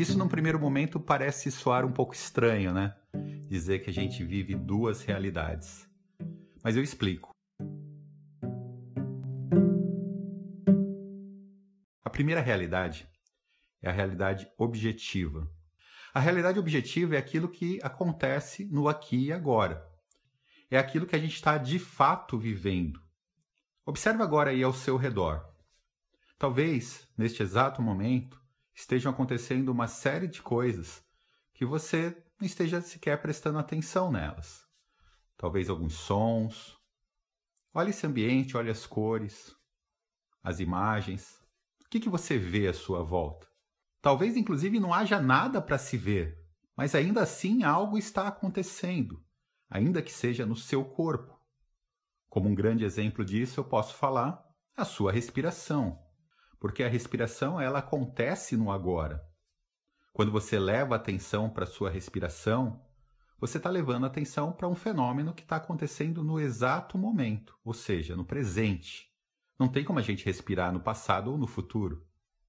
isso, num primeiro momento, parece soar um pouco estranho, né? Dizer que a gente vive duas realidades. Mas eu explico. A primeira realidade é a realidade objetiva. A realidade objetiva é aquilo que acontece no aqui e agora. É aquilo que a gente está de fato vivendo. Observe agora aí ao seu redor. Talvez, neste exato momento, estejam acontecendo uma série de coisas que você não esteja sequer prestando atenção nelas. Talvez alguns sons. Olhe esse ambiente, olhe as cores, as imagens. O que você vê à sua volta? Talvez, inclusive, não haja nada para se ver, mas ainda assim algo está acontecendo, ainda que seja no seu corpo. Como um grande exemplo disso, eu posso falar a sua respiração, porque a respiração ela acontece no agora. Quando você leva a atenção para a sua respiração, você está levando a atenção para um fenômeno que está acontecendo no exato momento, ou seja, no presente. Não tem como a gente respirar no passado ou no futuro.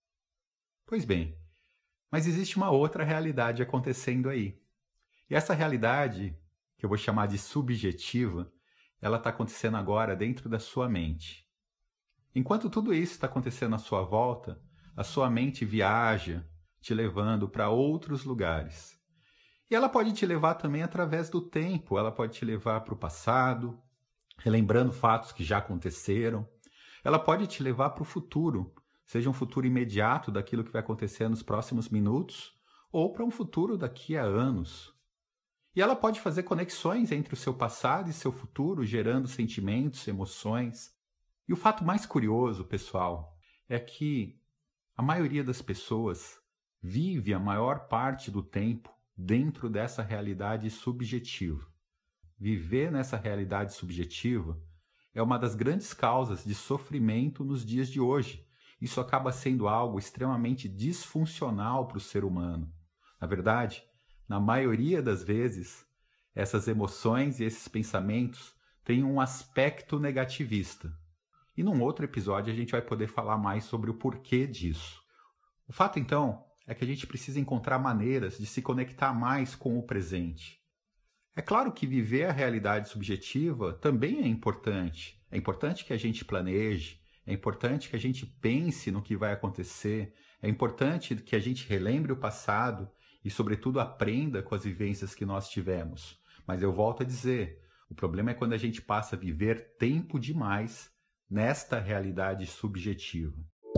Pois bem, mas existe uma outra realidade acontecendo aí. E essa realidade, que eu vou chamar de subjetiva, ela está acontecendo agora dentro da sua mente. Enquanto tudo isso está acontecendo à sua volta, a sua mente viaja, te levando para outros lugares. E ela pode te levar também através do tempo, ela pode te levar para o passado, relembrando fatos que já aconteceram. Ela pode te levar para o futuro, seja um futuro imediato daquilo que vai acontecer nos próximos minutos, ou para um futuro daqui a anos. E ela pode fazer conexões entre o seu passado e seu futuro, gerando sentimentos, emoções. E o fato mais curioso, pessoal, é que a maioria das pessoas vive a maior parte do tempo dentro dessa realidade subjetiva. Viver nessa realidade subjetiva é uma das grandes causas de sofrimento nos dias de hoje. Isso acaba sendo algo extremamente disfuncional para o ser humano. Na verdade, na maioria das vezes, essas emoções e esses pensamentos têm um aspecto negativista. E num outro episódio a gente vai poder falar mais sobre o porquê disso. O fato, então, é que a gente precisa encontrar maneiras de se conectar mais com o presente. É claro que viver a realidade subjetiva também é importante. É importante que a gente planeje, é importante que a gente pense no que vai acontecer, é importante que a gente relembre o passado e, sobretudo, aprenda com as vivências que nós tivemos. Mas eu volto a dizer, o problema é quando a gente passa a viver tempo demais nesta realidade subjetiva.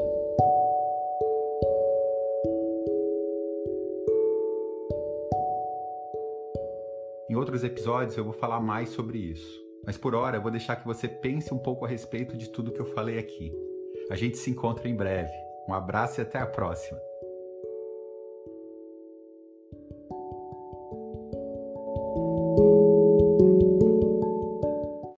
Em outros episódios eu vou falar mais sobre isso, mas por hora eu vou deixar que você pense um pouco a respeito de tudo que eu falei aqui. A gente se encontra em breve. Um abraço e até a próxima.